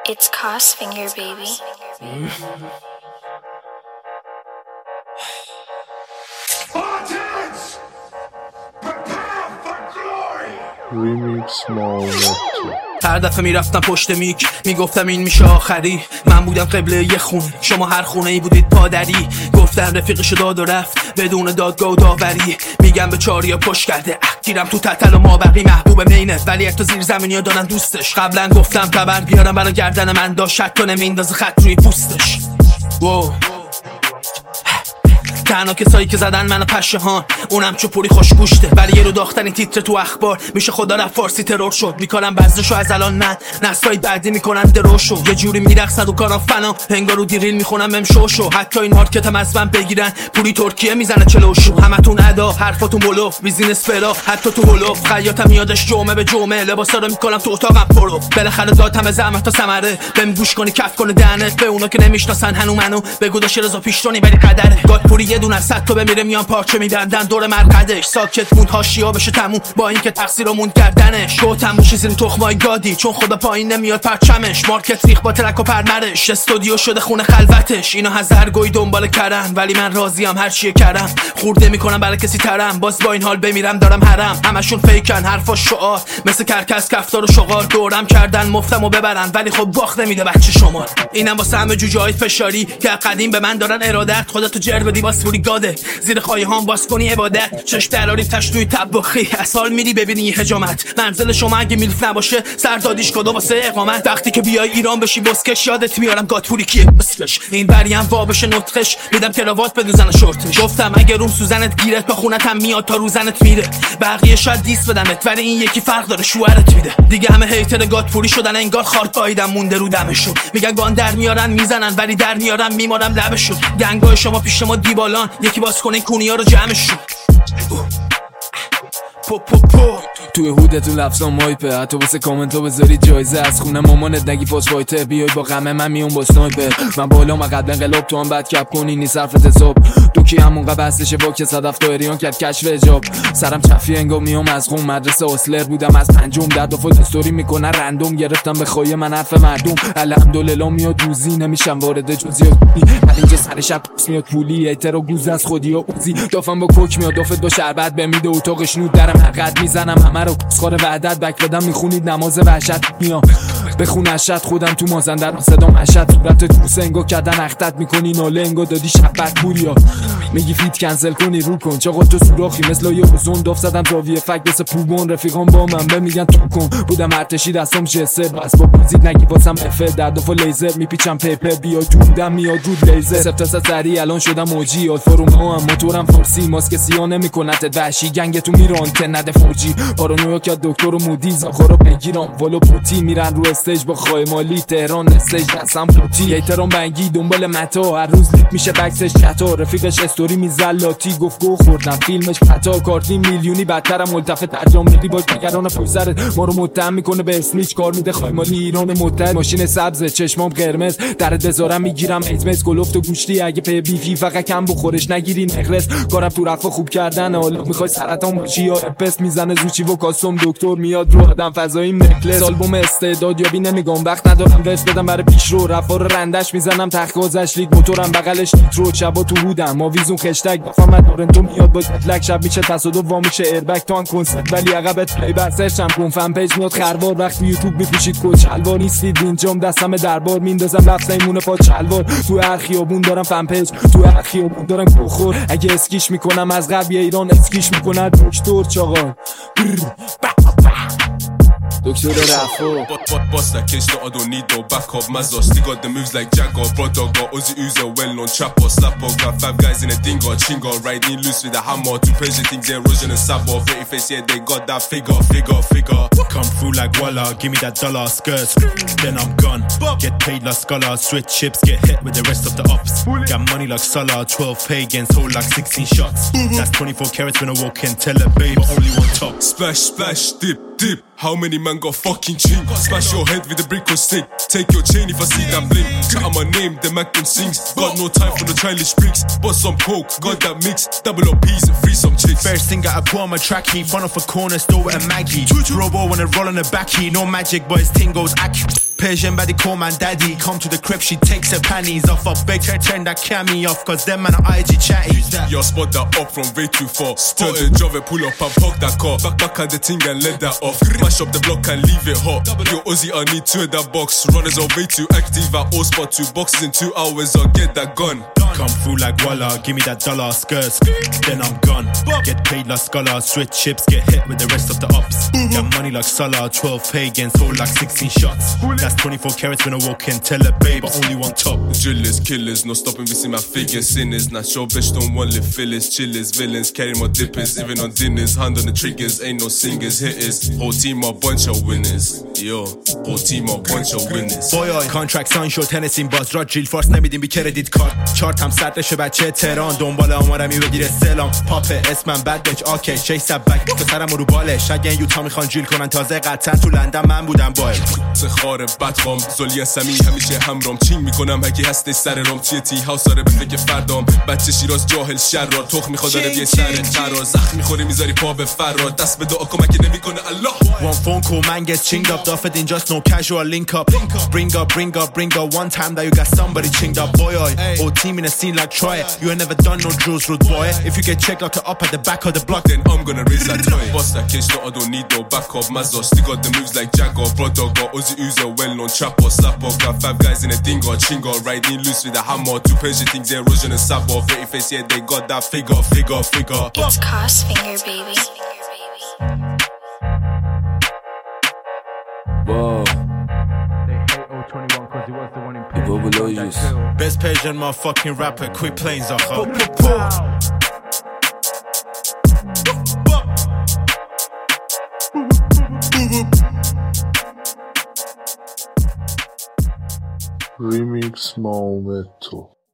It's Cosfinger, baby. Spartans! Prepare for glory! Remix هر دفعه میرفتم پشت میک میگفتم این میشه آخری. من بودم قبله یه خونه، شما هر خونه ای بودید پادری. گفتم رفیقشو داد و رفت بدون دادگاه و داوری. میگم به چاریا پشت کرده گیرم تو تتل و ما بقی محبوب مینه، ولی تو زیر زمینی ها دارن دوستش. قبلا گفتم تبر بیارم برای گردن من، داشت شک کنه میندازه خط روی پوستش. تنها کسایی که زدن منو پشهان اونم چوپوری خوشگوشته، ولی یه رو داختن این تیتر تو اخبار میشه خدا رفت فارسی ترور شد. میکنم بزنشو از الان من نسلای بعدی میکنن دروشو، یه جوری میرقصن و کارم فنا انگار رو دیریل میخونم امشوشو. حتی این مارکتم از من بگیرن پولی ترکیه میزنه چلوشو. همتون ادا حرفاتون بلوف بیزینس فرا، حتی تو هلوف خیاطم یادش جمعه به جمعه لباسا رو میکنم تو اتاقم پرو. بالاخره دادم زحمت تا ثمره بهم گوش کنی کف کنه دهنت. به اونا که نمیشناسن هنو منو بگو داش رضا پیشتونی ولی قدره گادپوری یه دونه از 100 تا بمیره میان پارچه میبندن دور مرقدش. ساکت موند حاشیه بشه تموم با اینکه تقصیرمون کردنش. تو تموش زیر تخمای گادی چون خدا پایین نمیاد پرچمش. مارکت ریخ با ترک و پرمرش، استودیو شده خونه خلوتش. اینا هزارگوی دنبال کردن ولی من راضیم هر چیه کردم. خورده میکنم برای کسی ترم، باز با این حال بمیرم دارم حرم. همشون فیکن حرفا شعار مثل کرکس کفتار و شغار. دورم کردن مفتمو ببرن ولی خب باخت نمیده بچه شما. اینم واسه همه جوجه‌های فشاری که قدیم به من دارن ارادت. خودتو جر بدی واسه گاده زیر خواهی هم باز کنی عبادت. چش دراری تشتوی طباخی از سال میری ببینی حجامت. منزل شما اگه میلف نباشه سردادیش کدا واسه اقامت. وقتی که بیای ایران بشی بسکش یادت میارم گادپوری کیه بسکش. این بریم وا بشه نطقش میدم کراوات بدوزن شورتش. گفتم اگه روم سوزنت گیرت با خونتم میاد تا روزنت میره. بقیه شاید دیس بدمت ولی این یکی فرق داره شوهرت میده. دیگه همه هیتر گادپوری شدن انگار خارت بایدم مونده رو دمشون. میگن گان در میارن میزنن ولی در میارن میمارم لبشون. گنگای شما پیش ما دیبالان یکی باز کنه کونیا رو جمعشون. توی هودتون لفظام مایپه، حتی واسه کامنت ها بذاری جایزه. از خونه مامانت نگی فاس فایته، بیای با غمه من میون با سنایپر. من بالا من قبل انقلاب تو هم بد کپ کنی نی صرفت حساب. دوکی همون قبل بستشه با که صدف دایریان کرد کشف اجاب. سرم چفی انگار میام از خون مدرسه اصلر بودم از پنجم. در دفعه استوری میکنن رندوم گرفتم به خواهی من حرف مردم. الحمدلله میاد روزی نمیشم وارد جزئیات. اینجا سر شب میاد پولی اعترا گوز از خودی و اوزی. دافم با کوک میاد دافت با شربت بمیده اتاقش نود درم حقیقت میزنم همه رو خار وعدت بک بدم میخونید نماز وحشت. میام بخون اشت خودم تو مازندران صدا مشت. صورت تو سنگو کردن اختت میکنی ناله انگو دادی شبت بوریا. میگی فیت کنسل کنی رو کن چاقا تو سوراخی مثل یه اوزون. داف زدم راویه فک مثل پوبون. رفیقان با من بمیگن تو کن بودم ارتشی دستم جسه. بس با بوزید نگی واسم افه در دفعه لیزر میپیچم پیپر. بیا جودم میاد رود لیزر. سپتاس سری الان شدم موجی آلفاروم ها هم موتورم فارسی. ماسک سیاه نمیکنت وحشی گنگ تو میران تنده فورجی. پارانویا که دکتر و مودی زاخارو بگیرم ولو پوتی. میرن رو استیج با خای مالی تهران استیج دستم پوتی. احترام بنگی دنبال متا هر روز لیپ میشه بکسش چتا. رفیقش استوری میزلاتی گفت گو خوردم فیلمش خطا. کارتی میلیونی بدترم ملتفت ترجمه میدی با نگران پشت سرت. ما رو متهم میکنه به اسمیچ کار میده خای مالی ایران متحد. ماشین سبز چشمام قرمز در دزارم میگیرم ازمز. گلفت و گوشتی اگه په بیفی فقط کم بخورش نگیری نقرس. کارم تو رفع خوب کردن حالا میخوای سرطان باشی یا پس. میزنه زوچی و کاسم دکتر میاد رو آدم فضایی نکلس. آلبوم استعداد یابی نمیگم وقت ندارم وست بدم برای پیشرو. رفا رو رندش میزنم تخگازش لیگ موتورم بغلش نیترو. شبا تو بودم آویزون خشتک بفهم تورنتو میاد با لک. شب میشه تصادف وا میشه ایربک تو هم کنسرت ولی عقبت پلی بر سرچم کن فن پیج میاد خروار. وقتی یوتیوب میپیشید کوچ الوار نیستید اینجام دستم دربار. میندازم لفظ ایمونه پا چلوار. تو هر خیابون دارم فن پیج تو هر خیابون دارم بخور. اگه اسکیش میکنم از قبل ایران اسکیش میکنه دکتر چاقال دکتر رفو. Boss that case that I don't need no backup. Mazza still got the moves like Jagger. Brother got Ozzy Uzo, well-known trapper. Slapper got 5 guys in a dingo. Chinga riding loose with a hammer. Two page things erosion and sabber. Pretty face yeah they got that figure. Come through like Walla, give me that dollar skirt. Then I'm gone. Get paid like scholar. Switch chips, get hit with the rest of the ops. Got money like Salah. 12 pay against hold like 16 shots. That's 24 carats when I walk in. Tell her babe only one top. Splash splash dip. How many man got fucking cheap? Smash your head with a brick or stick. Take your chain if I see that blink. Cut my name, the Mac and sings. Got no time for the childish freaks. Bought some coke, got that mix. Double up peas and free some chicks. First thing I put on my trackie. Front off a corner store with a Maggie. Robo wanna roll on the backy. No magic but his ting goes accurate. Persian baddie call man daddy. Come to the crib, she takes her panties off. I beg her turn that cami off, cause them man are IG chatty. Yo, spot that up from way too far. Turn the driver, pull up and park that car. Back on the thing and let that off. Mash up the block and leave it hot. Yo, Ozzy, I need two in that box. Runners are way too active at all spot. 2 boxes in 2 hours, I'll get that gun. Come through like Walla, give me that dollar, skirt, then I'm gone. Get paid like scholar, switch chips, get hit with the rest of the ops. Got money like Salah, 12 pagans, sold like 16 shots. That's 24 carats when I walk in, tell her babe, I only want top. Drillers, killers, no stopping, we see my figures. Sinners, not sure bitch don't want live fillers. Chillers, villains, carry my dippers. Even on dinners, hand on the triggers, ain't no singers, hitters. Whole team a bunch of winners. Yo, whole team a bunch of winners. Boy, contract sign شد تنس این باز را جیل فارس نمیدیم بی کردیت کارت. چارت هم صدرشه بچه تهران دنبال آمارمی بگیره سلام. پاپ اسمم بد بچ آکه 600 بک تو سرم رو بالش. اگه یوتا میخوان جیل کنن تازه قطعا تو لندن من بودم باید. سخار بدخام زلی سمی همیشه همرام چینگ میکنم هکی هسته سر رام توی تی هاوس داره به فکر فردام. بچه شیراز جاهل شرار تخ میخواد داره بیه سر قرار. زخم میخوری میذاری پا به فرار. دست به دعا کمک نمیکنه الله. One phone call man gets chinged up. Duffed in just no casual link up. Bring up one time that you got somebody chinged up. Boy, whole team in a scene like Troy. You ain't never done no drills, rude boy. If you get checked like up at the back of the block, then I'm gonna raise that toy. Boss that cash, no, I don't need no backup. Mazda still got the moves like Jagger. Brother got Ozzy Uzo, well-known trapper. Slapper, got 5 guys in a dingo. Chingo, riding loose with a hammer. 2 Persian things, erosion and sabor. Pretty face, yeah, they got that figure. It's Crossfinger, baby. Whoa. They hate 021 cause he was the one in Persian. Best Persian motherfucking rapper, quick planes are hot. Remix Maometto.